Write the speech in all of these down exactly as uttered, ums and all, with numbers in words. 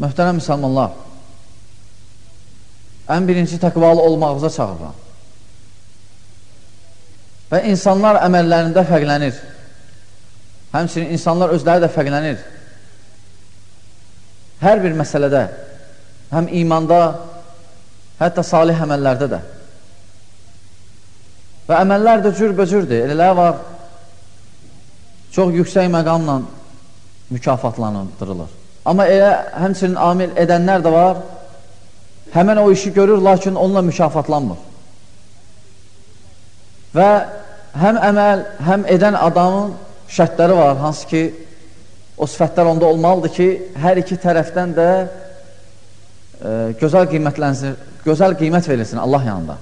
Möhtərəm müsəlmanlar, ən birinci təqvalı olmağıza çağırıram. Və insanlar əməllərində fərqlənir. Həmçinin insanlar özləri də fərqlənir. Hər bir məsələdə, həm imanda, hətta salih əməllərdə də. Və əməllər də cürbəcürdür. Elələr var, çox yüksək məqamla mükafatlandırılır. Amma elə həmçinin amil edənlər də var, həmən o işi görür, lakin onunla mükafatlanmır. Və həm əməl, həm edən adamın şərtləri var, hansı ki, o sifətlər onda olmalıdır ki, hər iki tərəfdən də e, gözəl qiymətlənsin, gözəl qiymət verilsin Allah yanında.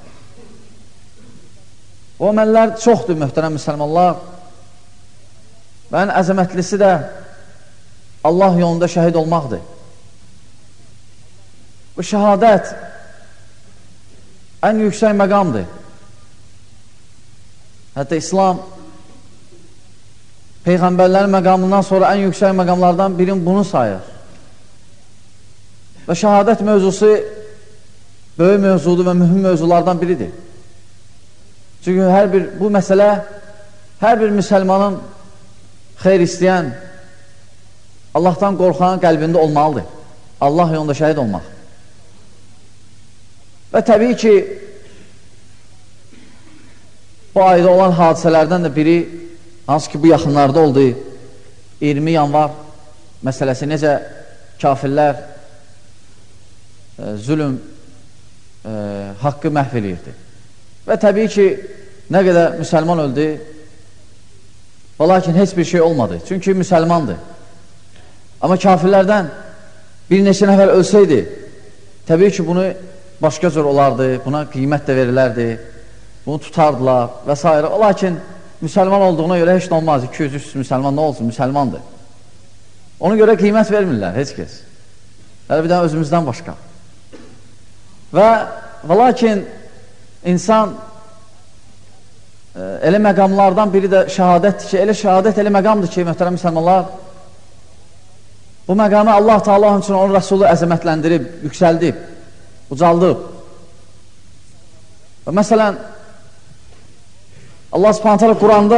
O əməllər çoxdur, möhtərəm müsəlmanlar. Və ən əzəmətlisi də Allah yolunda şəhid olmaqdır. Bu şəhadət ən yüksək məqamdır. Hətta İslam Peyğəmbərlərin məqamından sonra ən yüksək məqamlardan birini bunu sayır. Və şəhadət mövzusu böyük mövzudur və mühüm mövzulardan biridir. Çünki hər bir, bu məsələ hər bir müsəlmanın xeyr istəyən, Allahdan qorxanın qəlbində olmalıdır. Allah yolunda şəhid olmaq. Və təbii ki, bu ayda olan hadisələrdən də biri, hansı ki, bu yaxınlarda oldu, iyirmi yanvar məsələsi, necə kafirlər e, zülüm e, haqqı məhv eləyirdi. Və təbii ki, nə qədər müsəlman öldü, və lakin heç bir şey olmadı. Çünki müsəlmandır. Amma kafirlərdən bir neçə nəfər ölsəydi, təbii ki, bunu başqa cür olardı, buna qiymət də verilərdi, bunu tutardılar və s. Lakin müsəlman olduğuna görə heç nə olmaz. iki yüz üç yüz müsəlman nə olsun? Müsəlmandır. Ona görə qiymət vermirlər, heç kəs. Hələ bir dənə özümüzdən başqa. Və, və lakin insan e, elə məqamlardan biri də şəhadətdir ki, elə şəhadət elə məqamdır ki, möhtərəm müsəlmanlar, bu məqamı Allah Teala üçün onun Rəsulü əzəmətləndirib, yüksəldib, ucaldıb. Və məsələn, Allah Subhanahu taala Quranda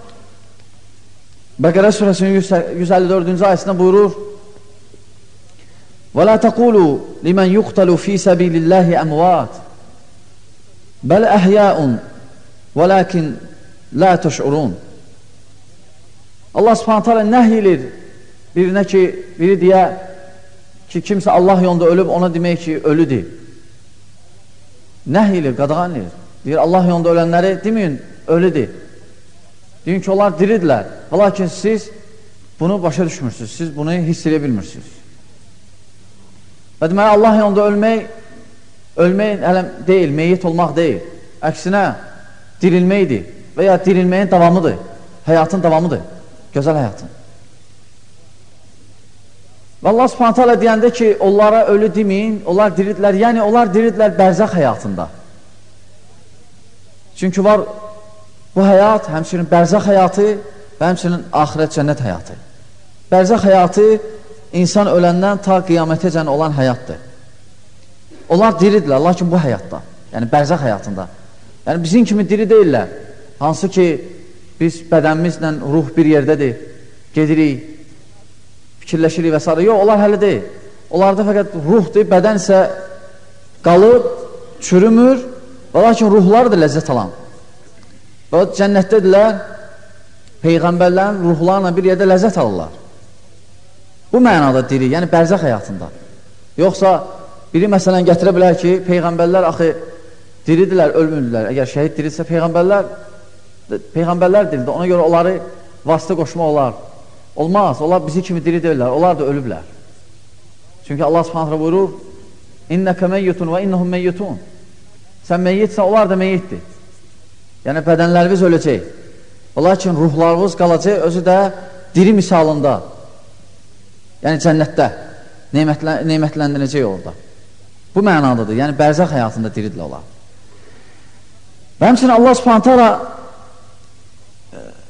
Bəqərə surəsinin yüz əlli dördüncü ayəsində buyurur: "Və la taqulu limen yuqtalu fi sabilillahi amwat bel ahya'un velakin la tash'urun." Allah Subhanahu taala nəhy edir birinə ki, biri deyə ki, kimsə Allah yolunda ölüb, ona demək ki, ölüdür. Nəhy edir, qadağan edir. Deyir, Allah yolunda ölənləri deməyin, ölüdür. Deyin ki, onlar diridirlər. Lakin siz bunu başa düşmürsünüz, siz bunu hiss edə bilmirsiniz. Və deməli, Allah yolunda ölmək, ölmək hələ deyil, meyyit olmaq deyil. Əksinə, dirilməkdir və ya dirilməyin davamıdır, həyatın davamıdır, gözəl həyatın. Və Allah Subhanahu taala deyəndə ki, onlara ölü deməyin, onlar diridirlər, yəni onlar diridirlər bərzəx həyatında. Çünki var, bu həyat həmçinin bərzəx həyatı və həmçinin axirət cənnət həyatı. Bərzəx həyatı insan öləndən ta qiyamətəcən olan həyatdır. Onlar diridirlər, lakin bu həyatda, yəni bərzəx həyatında. Yəni bizim kimi diri deyirlər. Hansı ki, biz bədənimizlə ruh bir yerdədir, gedirik, fikirləşirik və s. Yox, onlar hələ deyil. Onlarda fəqət ruhdur, bədən isə qalıb, çürümür və lakin ruhlar da ləzzət alan. Və cənnətdədirlər, Peyğəmbərlərin ruhlarla bir yerdə ləzzət alırlar. Bu mənada diri, yəni bərzəx həyatında. Yoxsa biri məsələn gətirə bilər ki, Peyğəmbərlər axı diridirlər, ölmürdülər. Əgər şəhid diridirsə, Peyğəmbərlər Peyğəmbərlər diridir. Ona görə onları vasitə qoşmaq olar. Olmaz, onlar bizi kimi diri deyirlər, onlar da ölüblər. Çünki Allah Subhanahu buyurur: "İnneke meyyitun ve innahum meyyitun." Sən meyyitsən, onlar da meyyitdir. Yəni bədənlərimiz öləcək. Lakin ruhlarımız qalacaq, özü də diri misalında. Yəni cənnətdə nemətlən, nemətləndirəcək orada. Bu mənadadır. Yəni bərzəx həyatında diridirlər onlar. Və həmçinin Allah Subhanahu taala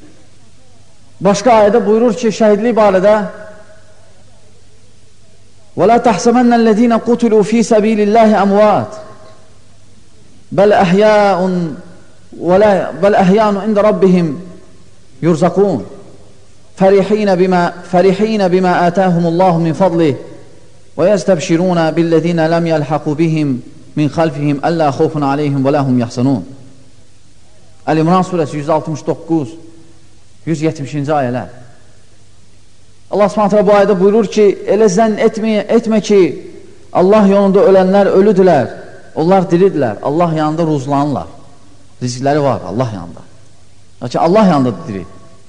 başqa ayədə buyurur ki, şəhidlik barədə وَلَا تَحْسَبَنَّ الَّذ۪ينَ قُتُلُوا ف۪ي سَب۪يلِ اللّٰهِ أَمْوَاتٍ بَلْ أَحْيَاءٌ بَلْ أَحْيَاءٌ عِنْدَ رَبِّهِمْ يُرْزَقُونَ فَرِح۪ينَ بِمَا, فرحين بما آتاهم الله من فضله وَيَسْتَبْشِرُونَ بِالَّذ۪ينَ لَمْ يَلْحَقُوا بِهِمْ مِنْ خَلْفِهِمْ أَلَّا خَوْفٌ عَلَيْهِمْ وَلَا هُمْ يَحْزَنُونَ Əl-İmran surəsi yüz altmış doqquz yüz yetmişinci ayələr. Allah Subhanahu taala bu ayədə buyurur ki, elə zənn etmə, etmə ki, Allah yolunda ölənlər ölüdülər, onlar diridirlər, Allah yanında ruzlanırlar. Rizqləri var Allah yanında. Lakin Allah yanında diri.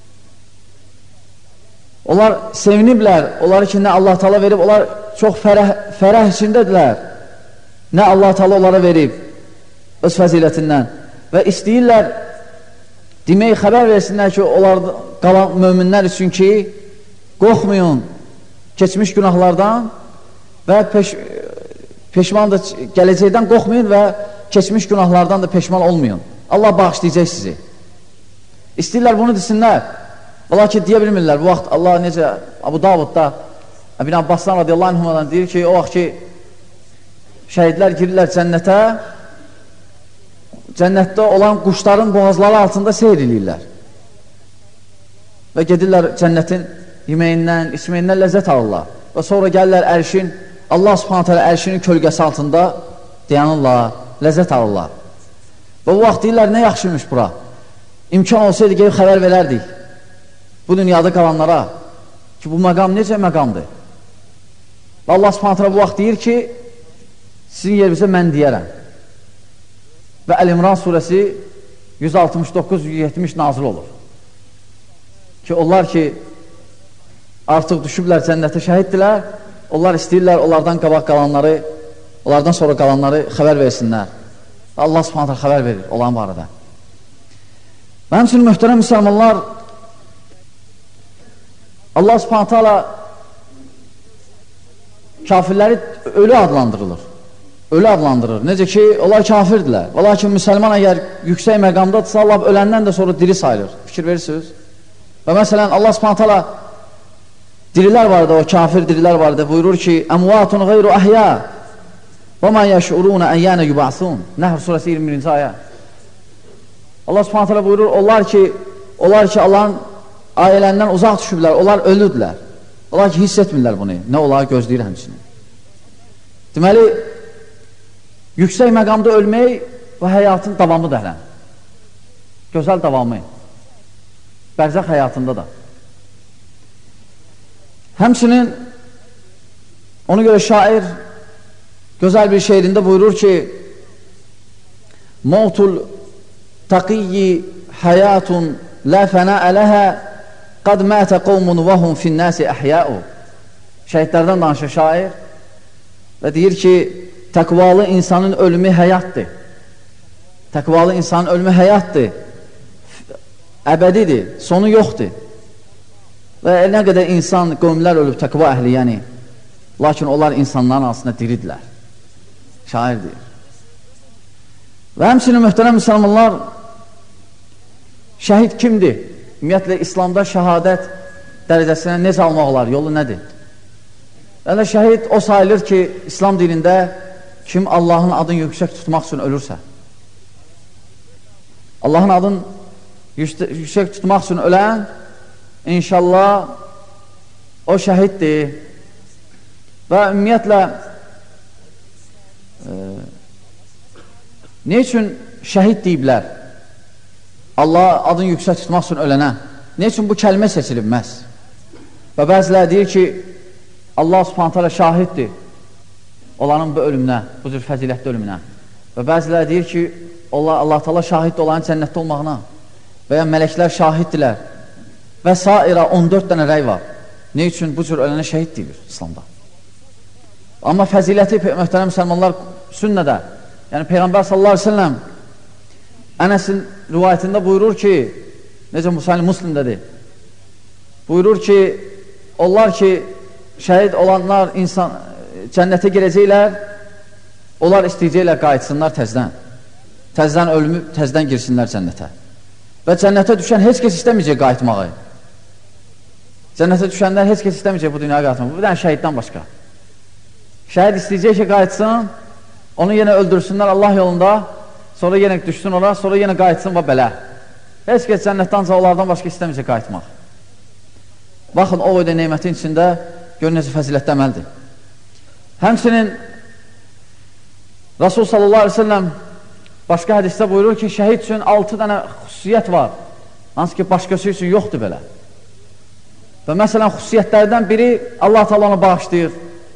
Onlar seviniblər, onları ki, nə Allah Taala verib, onlar çox fərəh, fərəh içindədirlər. Nə Allah Taala onlara verib öz fəzilətindən və istəyirlər demək, xəbər versinlər ki, onlar qalan möminlər üçün ki, qorxmayın keçmiş günahlardan və peş, peşman da gələcəkdən qorxmayın və keçmiş günahlardan da peşman olmayın. Allah bağışlayacaq sizi. İstəyirlər bunu desinlər. Ola ki, deyə bilmirlər. Bu vaxt Allah necə Abu Davudda İbn Abbasdan radiyallahu anhumadan deyir ki, o vaxt ki, şəhidlər girirlər cənnətə, cənnətdə olan quşların boğazları altında seyr edirlər. Və gedirlər cənnətin yeməyindən, içməyindən ləzzət alırlar. Və sonra gəlirlər ərşin, Allah subhanət hələ ərşinin kölgəsi altında dayanırlar, ləzzət alırlar. Və bu vaxt deyirlər, nə yaxşıymış bura. İmkan olsaydı, gelib xəbər verərdik. Bu dünyada qalanlara ki, bu məqam necə məqamdır? Və Allah subhanət hələ bu vaxt deyir ki, sizin yerimizə mən deyərəm. Və Əl-İmran surəsi yüz altmış doqquz yüz yetmiş nazil olur. Ki, onlar ki, artıq düşüblər cənnətə şəhiddirlər, onlar istəyirlər, onlardan qabaq qalanları, onlardan sonra qalanları xəbər versinlər. Və Allah subhanətlə xəbər verir olan barədə. Və həmçinin möhtərəm müsəlmanlar, Allah subhanətlə kafirləri ölü adlandırılır. Ölü adlandırır. Necə ki, onlar kafirdirlər. Və lakin müsəlman əgər yüksək məqamdadırsa, Allah öləndən də sonra diri sayılır. Fikir verirsiniz? Və məsələn, Allah subhanətlə dirilər var da, o kafir dirilər var da, buyurur ki, əmvatun qeyru əhya və mə yəşurunə əyyənə yubəsun. Nəhr surəsi iyirmi birinci ayə. Allah subhanətlə buyurur, onlar ki, onlar ki, Allahın ailəndən uzaq düşüblər, onlar ölüdülər. Onlar ki, hiss etmirlər bunu. Nə onları gözləyir həmçinin. Deməli, yüksək məqamda ölmək və həyatın davamı da hələn. Gözəl davamı. Bərzəx həyatında da. Həmçinin ona görə şair gözəl bir şeirində buyurur ki, Mautul taqiyyi həyatun la fənəə ləhə qad mətə qovmun və hum finnəsi əhyəu. Şəhidlərdən danışır şair və deyir ki, təqvalı insanın ölümü həyatdır. Təqvalı insanın ölümü həyatdır. Əbədidir, sonu yoxdur. Və nə qədər insan, qövmlər ölüb təqva əhli, yəni, lakin onlar insanların arasında diridilər. Şair deyir. Və həmçinin möhtərəm müsəlmanlar, şəhid kimdir? Ümumiyyətlə, İslamda şəhadət dərəcəsinə necə almaq olar? Yolu nədir? Yəni, şəhid o sayılır ki, İslam dilində kim Allahın adını yüksək tutmaq üçün ölürsə, Allahın adını yüksək tutmaq üçün ölən, İnşallah o şəhiddir və ümumiyyətlə e, ne üçün şəhid deyiblər Allah adını yüksək tutmaq üçün ölənə? Ne üçün bu kəlmə seçilibməz? Və bəzilər deyir ki, Allah subhanət hələ şahiddir onların bu ölümünə, bu cür fəzilətli ölümünə. Və bəzilər deyir ki, Allah, Allah Teala şahiddir onların cənnətdə olmağına və ya mələklər şahiddirlər. Və sairə on dörd dənə rəy var. Ne üçün bu cür ölənə şəhid deyilir İslamda? Amma fəziləti möhtərəm müsəlmanlar sünnədə, yəni Peyğəmbər sallallahu aleyhi ve sellem Ənəsin rivayətində buyurur ki, necə Musaylı Müslimdədir, buyurur ki, onlar ki, şəhid olanlar insan cənnətə girəcəklər, onlar istəyəcəklər qayıtsınlar təzdən. Təzdən ölümü, təzdən girsinlər cənnətə. Və cənnətə düşən heç kəs istəməyəcək qayıtmağı. Cənnətə düşənlər heç kəs istəməyəcək bu dünyaya qayıtmağı. Bu bir dənə şəhiddən başqa. Şəhid istəyəcək ki, qayıtsın, onu yenə öldürsünlər Allah yolunda, sonra yenə düşsün ora, sonra yenə qayıtsın və belə. Heç kəs cənnətdən onlardan başqa istəməyəcək qayıtmaq. Baxın, o boyda neymətin içində görün necə fəzilətli əməldir. Həmçinin Rasul sallallahu aleyhi ve sellem başqa hədisdə buyurur ki, şəhid üçün altı dənə xüsusiyyət var. Hansı ki, başqası üçün yoxdur belə. Və məsələn, xüsusiyyətlərdən biri Allah Teala onu bağışlayır.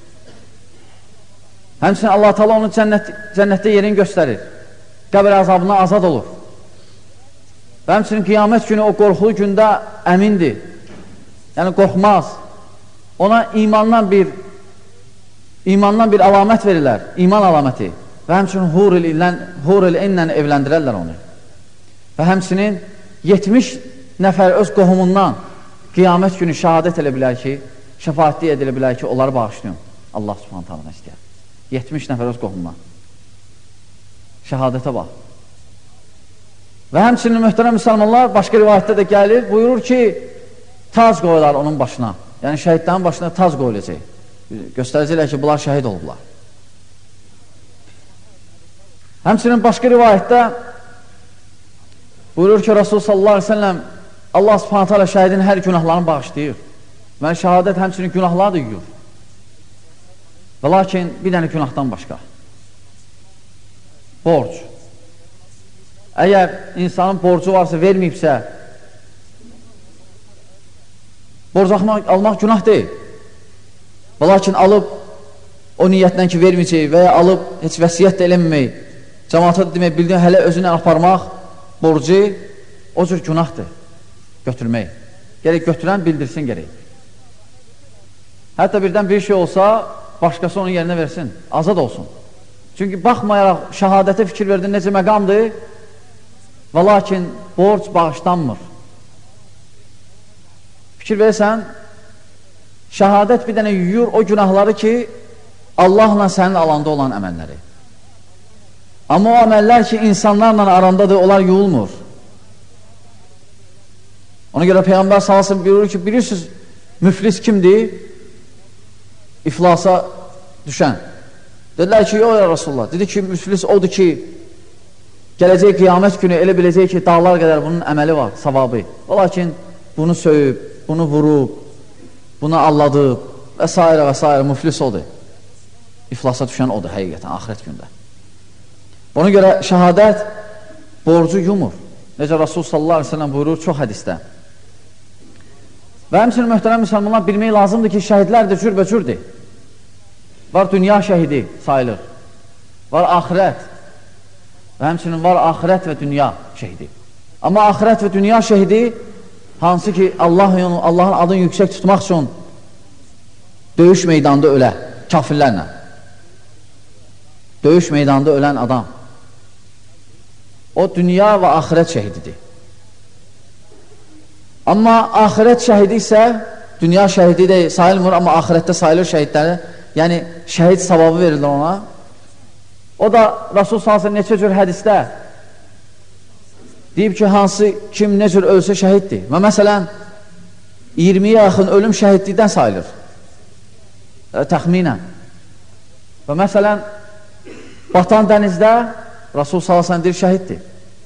Həmçinin Allah Teala onu cənnət, cənnətdə yerini göstərir. Qəbir azabına azad olur. Və həmçinin qiyamət günü o qorxulu gündə əmindir. Yəni, qorxmaz. Ona imandan bir imandan bir əlamət verirlər. İman əlaməti. Və həmçinin hur-il inlə evləndirərlər onu. Və həmçinin yetmiş nəfər öz qohumundan qiyamət günü şəhadət elə bilər ki, şəfaətli edilə bilər ki, onları bağışlayın. Allah subhanət halına istəyər. yetmiş nəfər öz qohumundan. Şəhadətə bax. Və həmçinin möhtərəm müsəlmanlar başqa rivayətdə də gəlir, buyurur ki, tac qoyular onun başına. Yəni şəhidlərin başına tac qoyulacaq. Göstərəcəklər ki, bunlar şəhid olublar. Həmçinin başqa rivayətdə buyurur ki, Rasul sallallahu aleyhi ve sellem Allah subhanət hələ şəhidin hər günahlarını bağışlayır. Və şəhadət həmçinin günahları da yuyur. Və lakin bir dənə günahdan başqa. Borc. Əgər insanın borcu varsa, verməyibsə, borc almaq, almaq günah deyil. Və lakin alıb, o niyyətlə ki, verməyəcək və ya alıb, heç vəsiyyət də eləməmək, cəmaata demək, bildiyin, hələ özünə aparmaq, borcu, o cür günahdır, götürmək. Gerək götürən bildirsin gerək. Hətta birdən bir şey olsa, başqası onun yerinə versin, azad olsun. Çünki baxmayaraq şəhadətə fikir verdin, necə məqamdır, və lakin borc bağışlanmır. Fikir versən, şəhadət bir dənə yuyur o günahları ki, Allahla sənin alanda olan əməlləri. Amma o əməllər ki, insanlarla arandadır, onlar yuyulmur. Ona görə Peyğəmbər sallallahu əleyhi və səlləm buyurur ki, bilirsiniz, müflis kimdir? İflasa düşən. Dedilər ki, yox ya Rasulullah. Dedi ki, müflis odur ki, gələcək qiyamət günü elə biləcək ki, dağlar qədər bunun əməli var, savabı. O lakin bunu söyüb, bunu vurub, bunu alladıb və s. və s. müflis odur. İflasa düşən odur həqiqətən, axirət gündə. Ona görə şəhadət borcu yumur. Necə Rasul sallallahu aleyhi ve sellem buyurur çox hədisdə. Və həmçinin möhtərəm müsəlmanlar bilmək lazımdır ki, şəhidlər də cürbəcürdür. Var dünya şəhidi sayılır. Var axirət. Və həmçinin var axirət və dünya şəhidi. Amma axirət və dünya şəhidi hansı ki Allahın Allahın adını yüksək tutmaq üçün döyüş meydanında ölə, kafirlərlə. Döyüş meydanında ölən adam. O dünya və axirət şəhididir. Amma axirət şəhidi isə dünya şəhidi də sayılmır, amma axirətdə sayılır şəhidləri. Yəni şəhid savabı verirlər ona. O da Rasul sallallahu əleyhi və səlləm neçə cür hədisdə deyib ki, hansı kim nə cür ölsə şəhiddir. Və məsələn iyirmiyə yaxın ölüm şəhidlikdən sayılır. E, təxminən. Və məsələn batan dənizdə Rasul sallallahu əleyhi və səlləm deyir şəhiddir.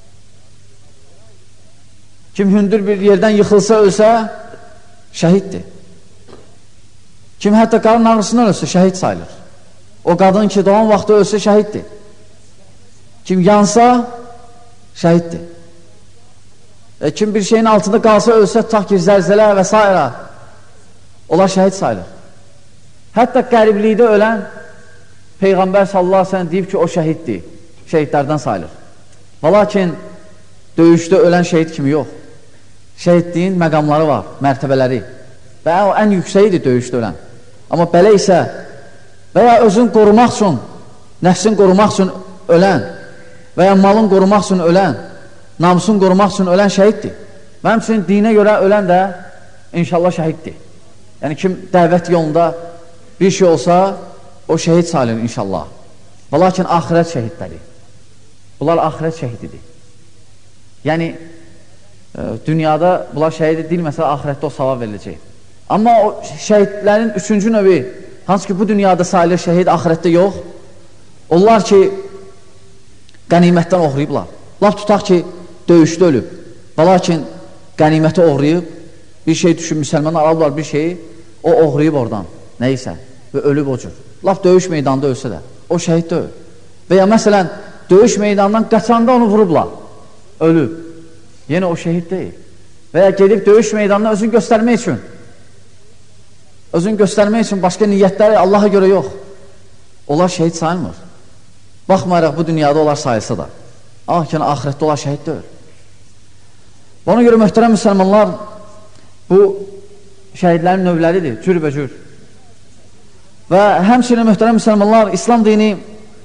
Kim hündür bir yerdən yıxılsa, ölsə, şəhiddir. Kim hətta qarın ağrısından ölsə, şəhid sayılır. O qadın ki, doğan vaxtı ölsə, şəhiddir. Kim yansa, şəhiddir. E, kim bir şeyin altında qalsa, ölsə, tutaq ki, zəlzələ və s. Onlar şəhid sayılır. Hətta qəriblikdə ölən Peyğəmbər sallallahu əleyhi və səlləm deyib ki, o şəhiddir. Şəhidlərdən sayılır. Və lakin döyüşdə ölən şəhid kimi yox. Şəhidliyin məqamları var, mərtəbələri. Və o ən yüksəyidir döyüşdə ölən. Amma belə isə və ya özün qorumaq üçün, nəfsin qorumaq üçün ölən və ya malın qorumaq üçün ölən, namusun qorumaq üçün ölən şəhiddir. Və həmçinin dinə görə ölən də inşallah şəhiddir. Yəni kim dəvət yolunda bir şey olsa, o şəhid sayılır inşallah. Və lakin axirət şəhidləri. Bunlar axirət şəhididir. Yəni e, dünyada bunlar şəhid edilməsə, axirətdə o savab veriləcək. Amma o şəhidlərin üçüncü növü hansı ki bu dünyada sayılır şəhid, axirətdə yox. Onlar ki, qənimətdən oğrayıblar. Laf tutaq ki, döyüşdə ölüb. Və lakin qəniməti oğrayıb, bir şey düşün, müsəlmanlar alırlar bir şeyi, o oğrayıb oradan, neysə, və ölüb o cür. Laf döyüş meydanında ölsə də, o şəhid deyil. Və ya məsələn, döyüş meydanından qaçanda onu vurublar, ölüb. Yenə o şəhid deyil. Və ya gedib döyüş meydanına özünü göstərmək üçün, özünü göstərmək üçün başqa niyyətləri Allaha görə yox. Onlar şəhid sayılmır. Baxmayaraq bu dünyada onlar sayılsa da. Ah ki, ahirətdə onlar şəhid deyil. Ona görə möhtərəm müsəlmanlar, bu şəhidlərin növləridir, cürbəcür. Və həmçinin möhtərəm müsəlmanlar, İslam dini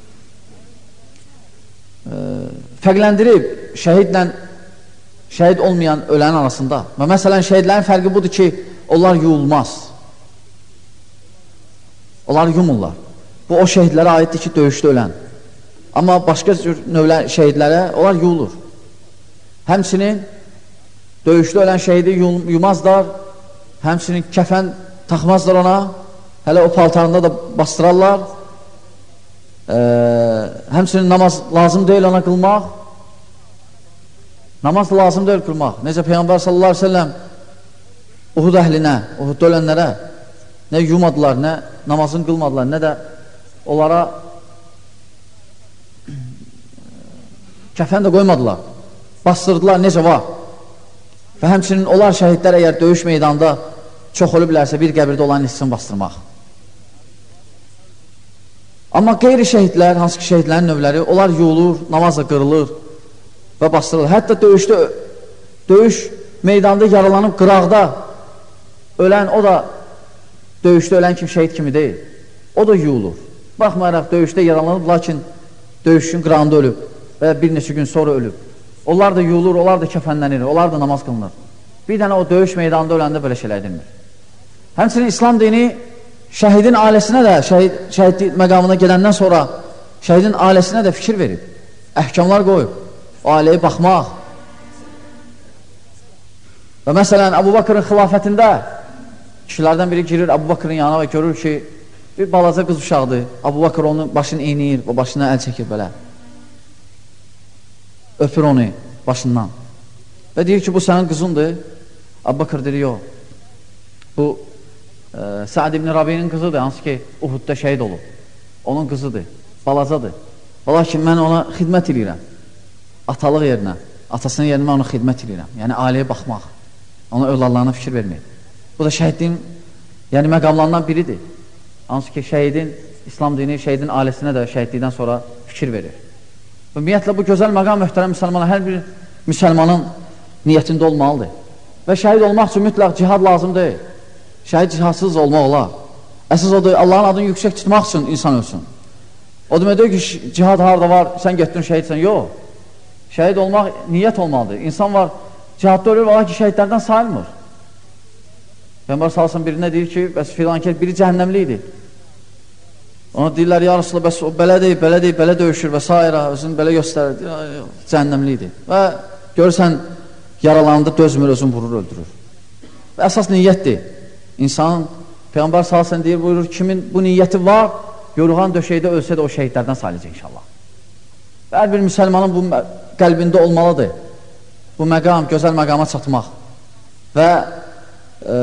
e, fərqləndirib şəhidlə şəhid olmayan ölənin arasında. Və məsələn, şəhidlərin fərqi budur ki, onlar yuyulmaz. Onlar yumurlar. Bu, o şəhidlərə aiddir ki, döyüşdə ölən. Amma başqa cür növlə şəhidlərə onlar yuyulur. Həmçinin döyüşdə ölən şəhidi yumazlar, həmçinin kəfən taxmazlar ona, hələ o paltarında da bastırarlar. Ee, həmçinin namaz lazım deyil ona qılmaq. Namaz lazım deyil qılmaq. Necə Peyğəmbər sallallahu aleyhi ve sellem Uhud əhlinə, Uhudda ölənlərə nə yumadılar, nə namazını qılmadılar, nə də onlara kəfən də qoymadılar. Bastırdılar, necə var. Və həmçinin onlar şəhidlər əgər döyüş meydanında çox ölüblərsə bir qəbirdə olan hissini bastırmaq. Amma qeyri şəhidlər, hansı ki şəhidlərin növləri, onlar yuyulur, namazla qırılır və bastırılır. Hətta döyüşdə, döyüş meydanda yaralanıb qıraqda ölən, o da döyüşdə ölən kimi şəhid kimi deyil. O da yuyulur. Baxmayaraq döyüşdə yaralanıb, lakin döyüşün qırağında ölüb və bir neçə gün sonra ölüb. Onlar da yuyulur, onlar da kəfənlənir, onlar da namaz qılınır. Bir dənə o döyüş meydanında öləndə belə şeylə edilmir. Həmçinin İslam dini şəhidin ailəsinə də, şəhid, şəhidlik məqamına gedəndən sonra şəhidin ailəsinə də fikir verib, əhkamlar qoyub, o ailəyə baxmaq. Və məsələn, Əbu Bakırın xilafətində kişilərdən biri girir Əbu Bakırın yanına və görür ki, bir balaca qız uşaqdır, Əbu Bakır onun başını eyniyir, o başına əl çəkir belə. Öpür onu başından. Və deyir ki, bu sənin qızındır. Əbu Bakır deyir, yox. Bu e, Sa'd ibn Rabi'nin qızıdır, hansı ki Uhudda şəhid olub. Onun qızıdır, balacadır. Lakin mən ona xidmət edirəm. Atalıq yerinə, atasının yerinə ona xidmət edirəm. Yəni ailəyə baxmaq, ona övladlarına fikir vermək. Bu da şəhidliyin yəni məqamlarından biridir. Hansı ki şəhidin, İslam dini şəhidin ailəsinə də şəhidlikdən sonra fikir verir. Ümumiyyətlə, bu gözəl məqam möhtərəm müsəlmana, hər bir müsəlmanın niyyətində olmalıdır. Və şəhid olmaq üçün mütləq cihad lazım deyil. Şəhid cihadsız olmaq olar. Əsas odur, Allahın adını yüksək tutmaq üçün insan ölsün. O demək deyir ki, cihad harada var, sən getdin şəhidsən. Yox. Şəhid olmaq niyyət olmalıdır. İnsan var, cihadda ölür, olar ki, şəhidlərdən sayılmır. Peyğəmbər sallallahu birinə deyir ki, bəs filankər biri cəhənnəmli idi. Ona deyirlər, ya Rasulullah, bəs o belə deyib, belə deyib, belə döyüşür və s. özünü belə göstərir, cəhənnəmli idi. Və görürsən, yaralanında dözmür, özünü vurur, öldürür. Və əsas niyyətdir. İnsanın, Peyğəmbər sallallahu deyir, buyurur, kimin bu niyyəti var, yorğan döşəkdə ölsə də o şəhidlərdən sayılacaq inşallah. Və hər bir müsəlmanın bu qəlbində olmalıdır. Bu məqam, gözəl məqama çatmaq. Və e,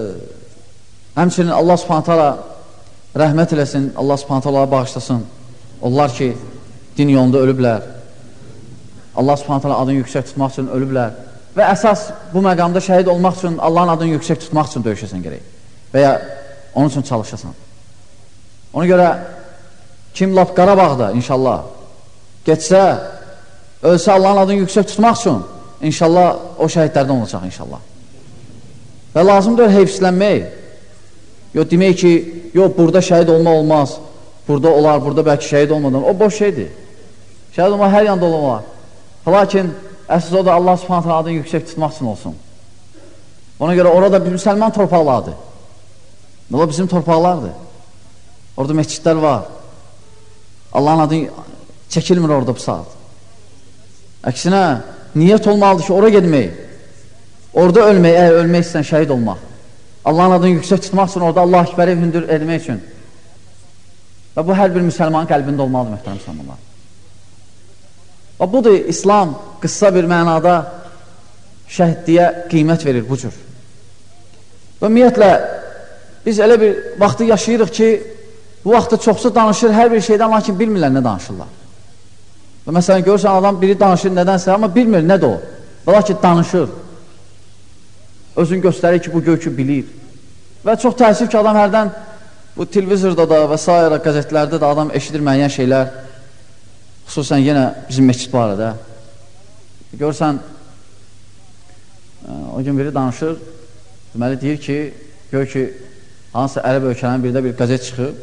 həmçinin Allah subhanət hala rəhmət eləsin, Allah subhanət hala bağışlasın. Onlar ki, din yolunda ölüblər. Allah subhanət hala adını yüksək tutmaq üçün ölüblər. Və əsas bu məqamda şəhid olmaq üçün, Allahın adını yüksək tutmaq üçün döyüşəsən gərək. Və ya onun üçün çalışasan. Ona görə kim lap Qarabağda inşallah getsə, ölsə Allahın adını yüksək tutmaq üçün inşallah o şəhidlərdən olacaq inşallah. Və lazımdır heyfslənmək. Yox, demək ki, yox, burada şəhid olma olmaz. Burada olar, burada bəlkə şəhid olmadan. O boş şeydir. Şəhid olma hər yanda olar. Lakin əsas o da Allah subhanət hala adını yüksək tutmaq üçün olsun. Ona görə orada bir müsəlman torpaqlardır. O bizim torpaqlardır. Orada məscidlər var. Allahın adı çəkilmir orada bu saat. Əksinə, niyyət olmalıdır ki, oraya gedmək. Orada ölmək, əgər ölmək istəyən şəhid olmaq. Allahın adını yüksək tutmaq üçün, orada Allah-u Ekbəri hündür etmək üçün Və bu, hər bir müsəlmanın qəlbində olmalıdır, möhtərəm müsəlmanlar. Və budur, İslam qısa bir mənada şəhidliyə qiymət verir bu cür. Və ümumiyyətlə, biz elə bir vaxtı yaşayırıq ki, bu vaxtda çoxsu danışır hər bir şeydən, lakin bilmirlər nə danışırlar. Və məsələn, görürsən, adam biri danışır nədənsə, amma bilmir nədir o. Və lakin danışır. Özün göstərir ki, bu göykü bilir. Və çox təəssüf ki, adam hərdən bu televizorda da və s. qəzetlərdə də adam eşidir müəyyən şeylər. Xüsusən yenə bizim məscid barədə. Görürsən, o gün biri danışır, deməli deyir ki, gör ki, hansısa ərəb ölkələrin birdə bir qəzet çıxıb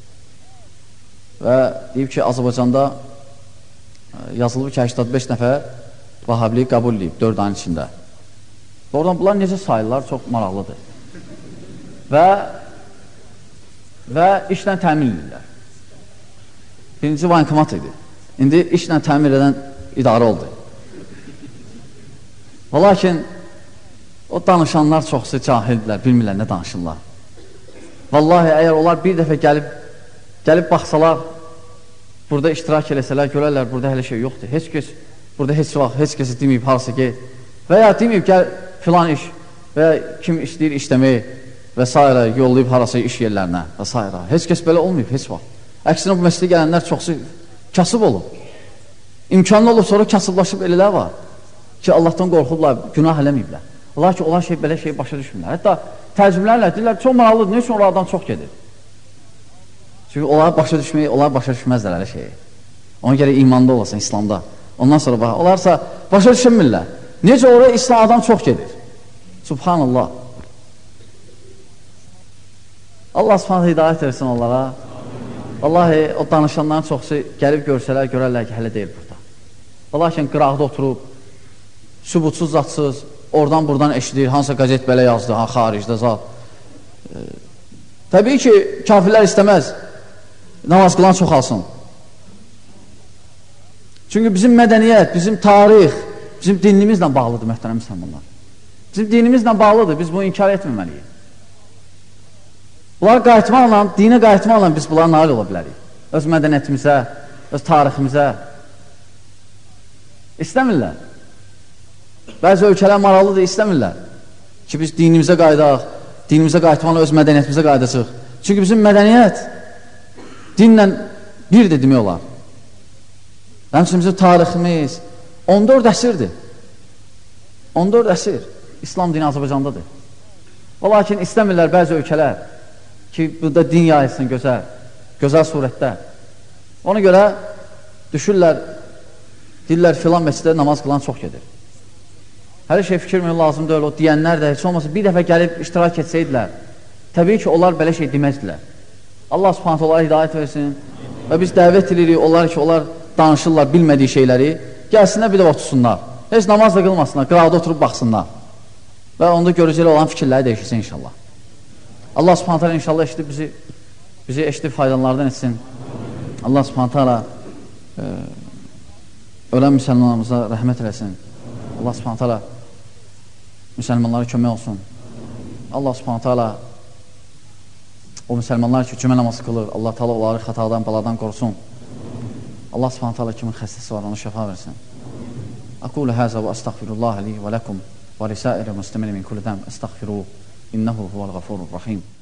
və deyib ki, Azərbaycanda yazılıb ki, səksən beş nəfər Vahabliyi qəbul edib dörd ayın içində. Oradan bunlar necə sayırlar, çox maraqlıdır. Və və işlə təmin edirlər. Birinci vankomat idi. İndi işlə təmin edən idarə oldu. Və lakin o danışanlar çoxsu cahildirlər, bilmirlər nə danışırlar. Vallahi, əgər onlar bir dəfə gəlib gəlib baxsalar, burada iştirak eləsələr, görərlər, burada hələ şey yoxdur. Heç kəs, burada heç vaxt, heç kəsi deməyib, harası get. Və ya deməyib, gəl filan iş və ya kim işləyir işləməyi və s. yollayıb harası iş yerlərinə və s. Heç kəs belə olmayıb, heç vaxt. Əksinə, bu məsələ gələnlər çoxsu kasıb olub. İmkanlı olub, sonra kasıblaşıb elələr var ki, Allahdan qorxublar, günah eləməyiblər. Olar ki, olan şey, belə şey başa düşmürlər. Hətta tərcümlərlə deyirlər, çox maraqlıdır, nə üçün oradan çox gedir? Çünki onlar başa düşməyi, onlar başa düşməzlər hələ şeyi. Ona görə imanda olasın, İslamda. Ondan sonra bax, onlarsa başa düşünmürlər. Necə oraya İslam adam çox gedir? Subhanallah. Allah subhanallah hidayət versin onlara. Vallahi, o danışanların çoxsu gəlib görsələr, görərlər ki, hələ deyil burada. Lakin qıraqda oturub, sübutsuz, zatsız, oradan buradan eşidir, hansısa qəzet belə yazdı, ha, xaricdə zat. E, təbii ki, kafirlər istəməz, namaz qılan çoxalsın. Çünki bizim mədəniyyət, bizim tarix, bizim dinimizlə bağlıdır, möhtərəm müsəlmanlar. Bizim dinimizlə bağlıdır, biz bunu inkar etməməliyik. Bunlar qayıtmaqla, dinə qayıtmaqla biz bunlara nail ola bilərik. Öz mədəniyyətimizə, öz tariximizə. İstəmirlər. Bəzi ölkələr maraqlıdır, istəmirlər ki, biz dinimizə qayıdaq, dinimizə qayıtmaqla öz mədəniyyətimizə qayıdacaq. Çünki bizim mədəniyyət dinlə birdir demək olar. Həmçinin bizim tariximiz on dörd əsrdir. on dörd əsr İslam dini Azərbaycandadır. O lakin istəmirlər bəzi ölkələr ki, burada din yayılsın gözəl, gözəl surətdə. Ona görə düşürlər, deyirlər filan məsciddə namaz qılan çox gedir. Hər şey fikirmək lazım deyil, o deyənlər də heç olmasa bir dəfə gəlib iştirak etsəydilər, təbii ki, onlar belə şey deməzdilər. Allah subhanət onlara hidayət versin və biz dəvət edirik onlar ki, onlar danışırlar bilmədiyi şeyləri, gəlsinlər bir də otursunlar. Heç namaz da qılmasınlar, qıraqda oturub baxsınlar. Və onda görəcəli olan fikirləri dəyişirsin inşallah. Allah subhanət hala inşallah eşidib bizi, bizi eşidib faydalardan etsin. Allah subhanət hala e, ölən müsəlmanlarımıza rəhmət eləsin. Allah subhanət hala müsəlmanlara kömək olsun. Allah subhanət hala o müsəlmanlar ki, cümə namazı qılır, Allah taala onları xatadan, baladan qorusun. Allah subhanət hala kimin xəstəsi var, onu şəfa versin. Aqulu həzə və əstəğfirullah li və ləkum və risəir-i müstəmini min kulli dəm əstəğfiruhu, innəhu huvəl-ğafurur-rahim.